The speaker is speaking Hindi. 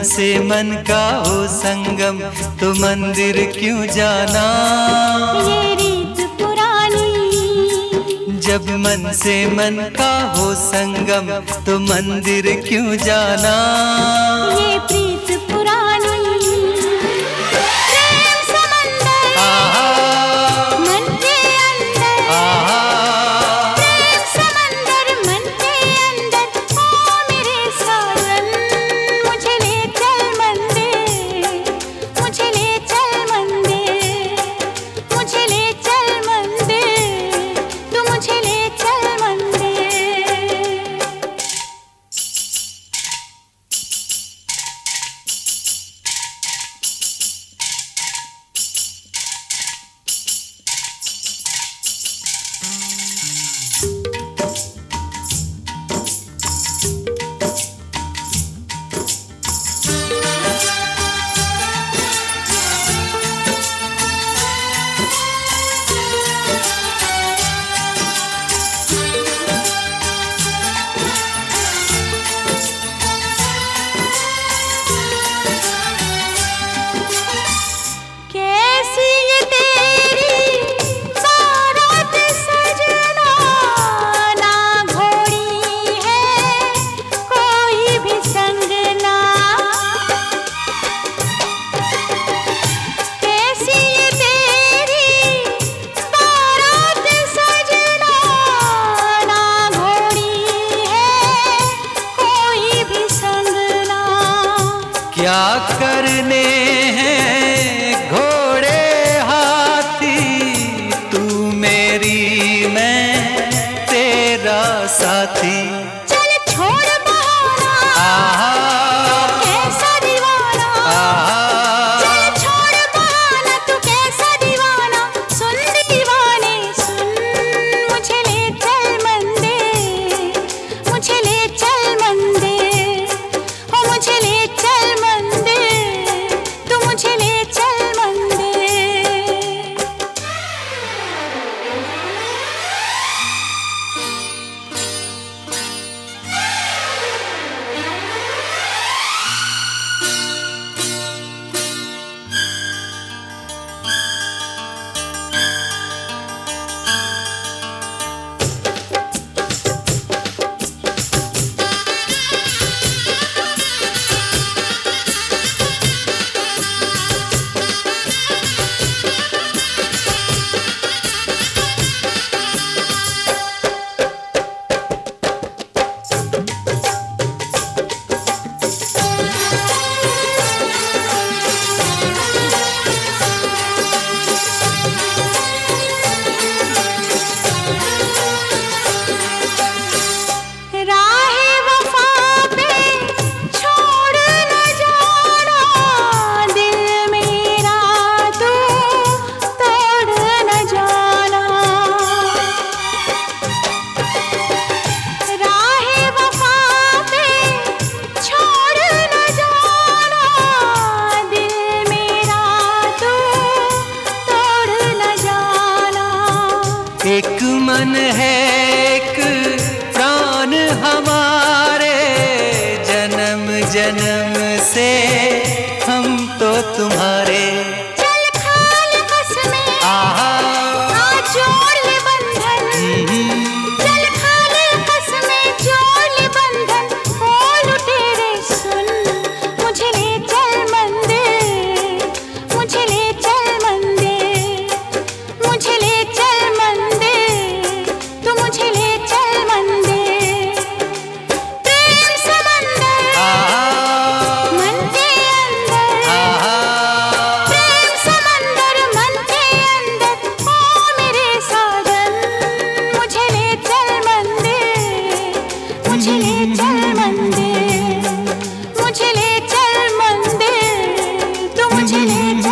से मन का हो संगम तो मंदिर क्यों जाना, ये रीत पुरानी। जब मन से मन का हो संगम तो मंदिर क्यों जाना, ये प्रीत पुरानी। प्रेम समंदर मन के अंदर, प्रेम समंदर मन के अंदर। ओ मेरे साजन मुझे ले चल मंदिर, मुझे ले चल मंदिर, मुझे ले चल मंदिर, तू मुझे ले चल मंदिर। क्या करने हैं घोड़े हाथी, तू मेरी मैं तेरा साथी। चल छोड़ बहाना, तू कैसा दीवाना। चल छोड़ बहाना, तू कैसा दीवाना। सुन दीवाने सुन, मुझे ले चल मंदिर, मुझे ले चल मंदिर, ओ मुझे ले चल मंदिर, तू मुझे ले चल मंदिर। एक मन है एक प्राण हमारे, जन्म जन्म से हम तो तुम्हारे। चल खाल कसमें, आज जोड़ ले बंधन। चल खाल कसमें, जोड़ ले बंधन। ओ लुटेरे सुन, मुझे ले चल मंदिर, मुझे ले चल मंदिर, मुझे ले चल मंदिर, तू मुझे ले चल मंदिर। प्रेम समंदर मन के अंदर, प्रेम समंदर मन के अंदर। ओ मेरे साजन मुझे ले चल मंदिर, मुझे ले चल मंदिर, मुझे ले चल मंदिर, तू मुझे ले चल